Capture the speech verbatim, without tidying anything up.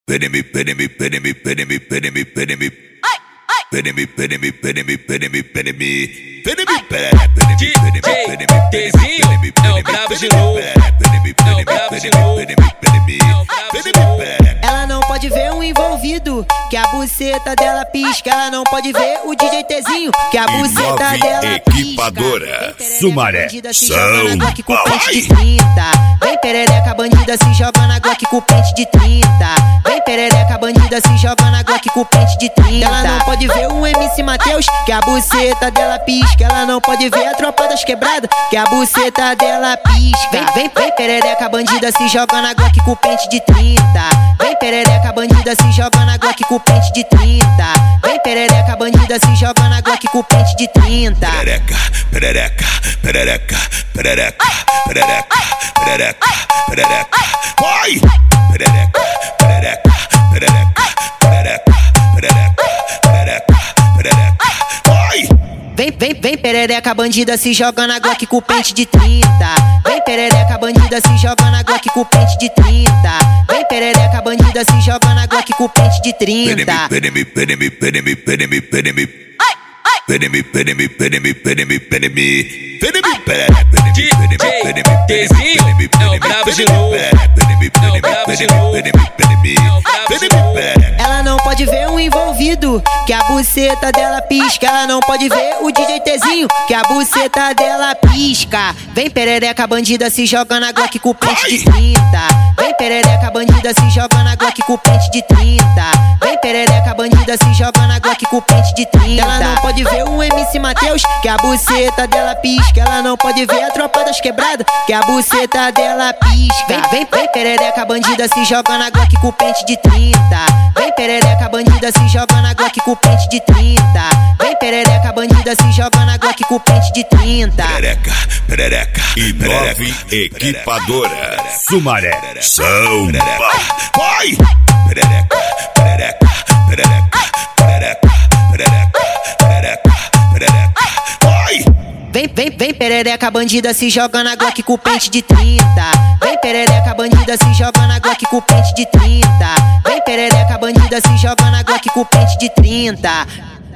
Pede-me, pede-me, pede-me, pede-me, pede-me, pede-me. Pede-me, pede-me, pede-me, pede-me, pede-me. Pede-me, pede-me, pede-me, pede-me, pede-me, é o brabo de novo. Pede-me, pede-me, pede-me, pede-me, pede-me. Ela não pode ver um envolvido, que a buceta dela pisca. Ela não pode ver o D J Tzinho, que a buceta dela Equipadora Sumaré, São Paulo. Vem perereca bandida se joga na Glock com pente de trinta. Vem perereca bandida se joga na Glock com pente de trinta. Ela não pode ver o M C Mateus, que a buceta dela pisca. Ela não pode ver a tropa das quebradas, que a buceta dela pisca. Vem, vem, vem perereca bandida se joga na Glock com pente de trinta. Vem perereca bandida se joga na Glock com pente de trinta. Vem perereca bandida se joga na Glock com pente de trinta. Perereca, perereca, perereca, perereca, perereca, perereca, perereca. Vai! Perereca, perereca, perereca, perereca, perereca, perereca, perereca. Vai! Vem, vem, vem perereca bandida se joga na Glock com pente de trinta. Vem perereca bandida se joga na Glock com pente de trinta. Vem perereca bandida se joga na Glock com pente de trinta. Pede-me, pede-me, pede-me, pede-me, pede-me. Pede-me, pede-me, pede-me, pede-me, pede-me. Pede-me, pede-me, pede-me, pede-me, pede-me, é o brabo de novo. Pede-me, pede-me, pede-me, pede-me, pede-me, pede-me. Ela não pode ver um envolvido, que a buceta dela pisca. Ela não pode ver o D J Tzinho, que a buceta dela pisca. Vem perereca bandida se joga na Glock com pente de trinta. Vem perereca bandida se joga na Glock com pente de trinta. Vem perereca bandida se joga na Glock com pente de trinta. Ela não pode ver o M C Mateus, que a buceta dela pisca. Ela não pode ver a tropa das quebradas, que a buceta dela pisca. Vem, vem, vem perereca bandida se joga na Glock com pente de trinta. Vem perereca bandida se joga na Glock com pente de trinta. Vem perereca bandida se joga na Glock com pente de trinta. Perereca, perereca, e nove Equipadora Sumaré, São Paulo. Vai! Perereca, perereca, perereca, perereca, perereca, perereca, perereca. Vai! Vem, vem, vem perereca bandida se joga na Glock com pente de trinta. Vem perereca bandida se joga na Glock com pente de trinta. Vem perereca bandida se joga na Glock com pente de trinta.